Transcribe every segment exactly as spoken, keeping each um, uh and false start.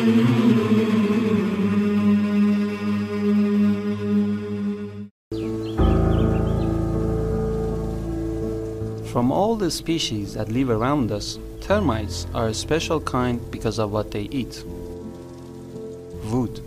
From all the species that live around us, termites are a special kind because of what they eat: wood.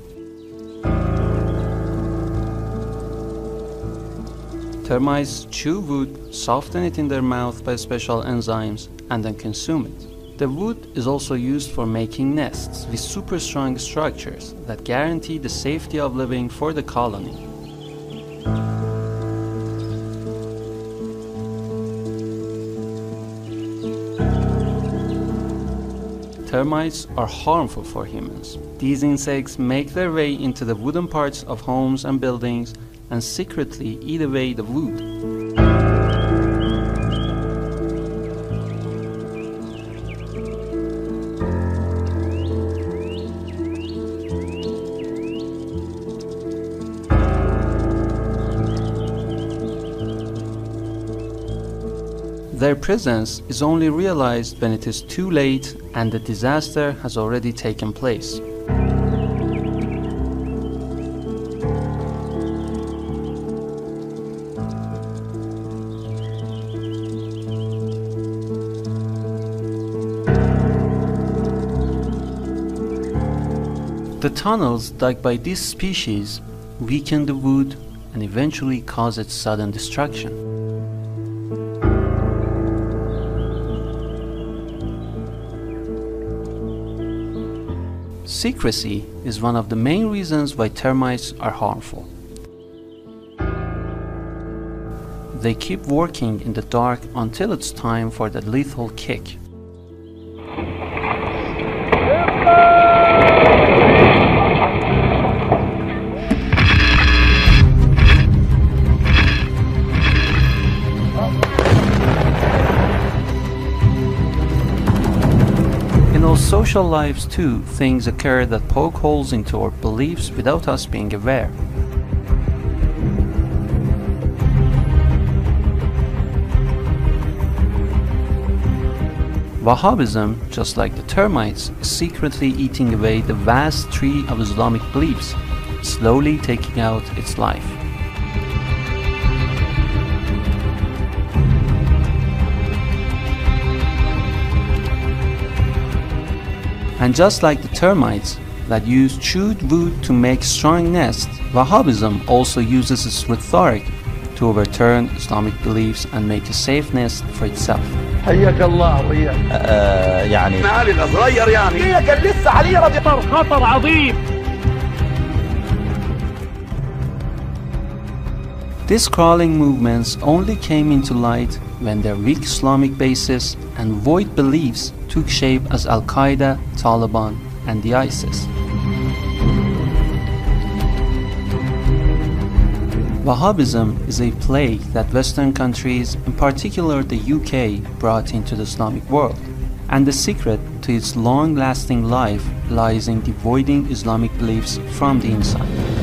Termites chew wood, soften it in their mouth by special enzymes, and then consume it. The wood is also used for making nests with super strong structures that guarantee the safety of living for the colony. Termites are harmful for humans. These insects make their way into the wooden parts of homes and buildings and secretly eat away the wood. Their presence is only realized when it is too late and the disaster has already taken place. The tunnels dug by this species weaken the wood and eventually cause its sudden destruction. Secrecy is one of the main reasons why termites are harmful. They keep working in the dark until it's time for the lethal kick. In our social lives too, things occur that poke holes into our beliefs without us being aware. Wahhabism, just like the termites, is secretly eating away the vast tree of Islamic beliefs, slowly taking out its life. And just like the termites that use chewed wood to make strong nests, Wahhabism also uses its rhetoric to overturn Islamic beliefs and make a safe nest for itself. حياك الله وياك. آه يعني معالي صغير يعني. هي كان لسه عليه خطر خطر عظيم. These crawling movements only came into light when their weak Islamic basis and void beliefs took shape as Al-Qaeda, Taliban, and the ISIS. Wahhabism is a plague that Western countries, in particular the U K, brought into the Islamic world. And the secret to its long-lasting life lies in devoiding Islamic beliefs from the inside.